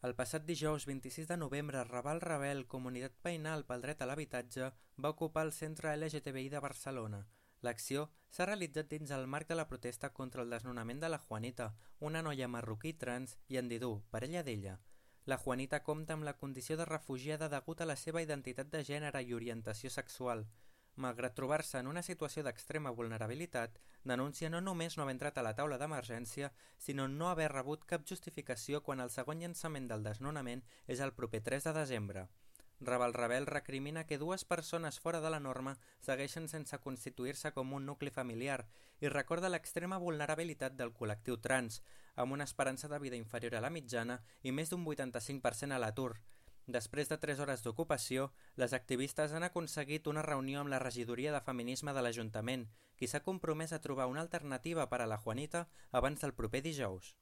El passat dijous 26 de novembre, Raval Rebel, Comunitat Veïnal pel Dret a l'Habitatge, va ocupar el centre LGTBI de Barcelona. L'acció s'ha realitzat dins el marc de la protesta contra el desnonament de la Juanita, una noia marroquí trans i Andidú, parella d'ella. La Juanita compta amb la condició de refugiada degut a la seva identitat de gènere i orientació sexual. Malgrat trobar-se en una situació d'extrema vulnerabilitat, denuncia no només no haver entrat a la taula d'emergència, sinó no haver rebut cap justificació quan el segon llançament del desnonament és el proper 3 de desembre. Raval Rebel recrimina que dues persones fora de la norma segueixen sense constituir-se com un nucli familiar i recorda l'extrema vulnerabilitat del col·lectiu trans, amb una esperança de vida inferior a la mitjana i més d'un 85% a l'atur. Després de 3 hores d'ocupació, les activistes han aconseguit una reunió amb la regidoria de feminisme de l'Ajuntament, qui s'ha compromès a trobar una alternativa per a la Juanita abans del proper dijous.